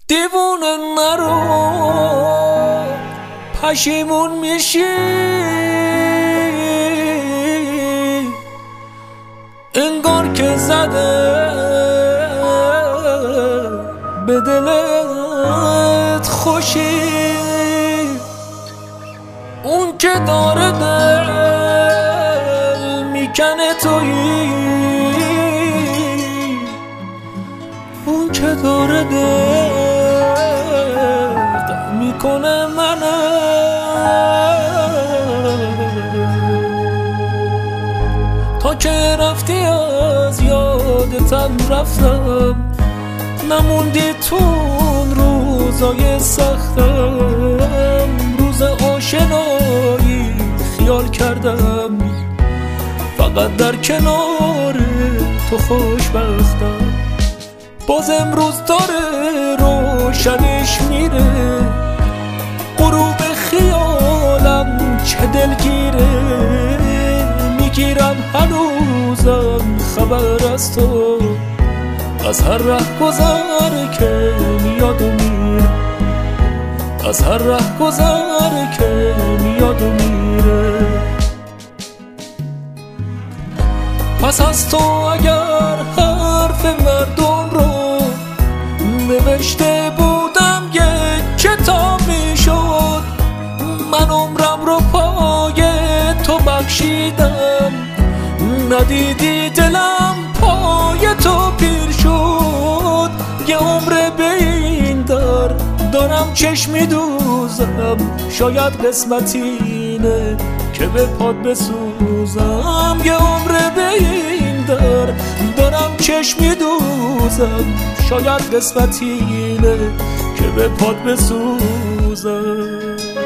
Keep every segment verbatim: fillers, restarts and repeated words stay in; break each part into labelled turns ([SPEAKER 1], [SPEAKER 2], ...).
[SPEAKER 1] دیوونه نرو پشیمون میشی، انگار که زده به دلت خوشی. اون که داره دل میکنه تویی، اون که داره دل میکنه منه. تا که رفتی از یادتم رفتم، نموندی تو اون روزای سختم. روز آشنایی خیال کردم فقط در کنار تو خوشبختم. باز امروز داره روشنش میره، غروب خیالم چه دلگیره. میگیرم هنوزم خبر از تو، از هر ره گذر که میاد و میره، از هر ره گذر که میاد و میره. پس از تو اگر حرف مردم رو نوشته بودم یک کتاب میشد. من عمرم رو پای تو بخشیدم، ندیدی دلم پای تو پیر شد. یه عمر به این در دارم چشم میدوزم، شاید قسمتی اینه که به پات بسوزم. یه عمر به این در دارم چشم میدوزم، شاید قسمتی اینه که به پات بسوزم.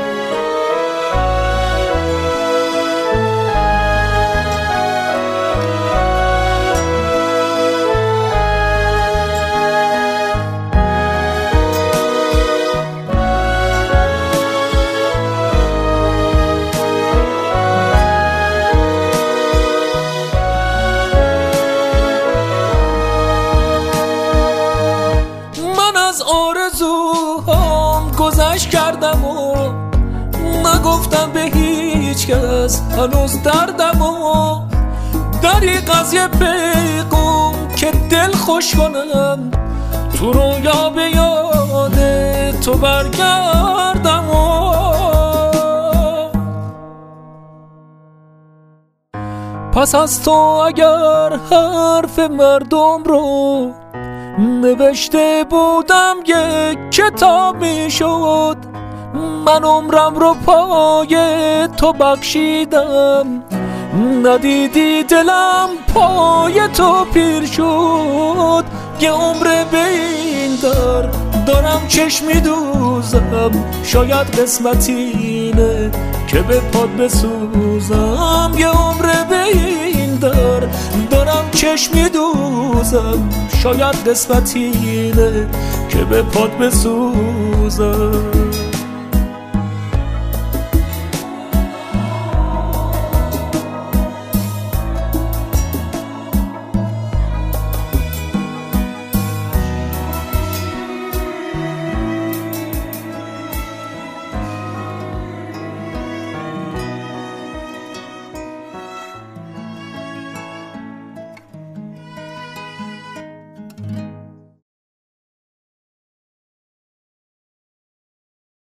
[SPEAKER 1] آرزوهام گذشت کردم و نگفتم به هیچ کس هنوز دردم و دریغ از یه پیغام که دل خوش کنم، تو رویا به یاد تو برگردم و پس از تو اگر حرف مردم رو نوشته بودم یک کتاب میشد. من عمرم رو پای تو بخشیدم، ندیدی دلم پای تو پیر شد. یه عمر به این در دارم چشم میدوزم، شاید قسمتی اینه که به پات بسوزم. یه عمر به این در دارم چشم میدوزم، شاید قسمتی اینه که به پات بسوزم.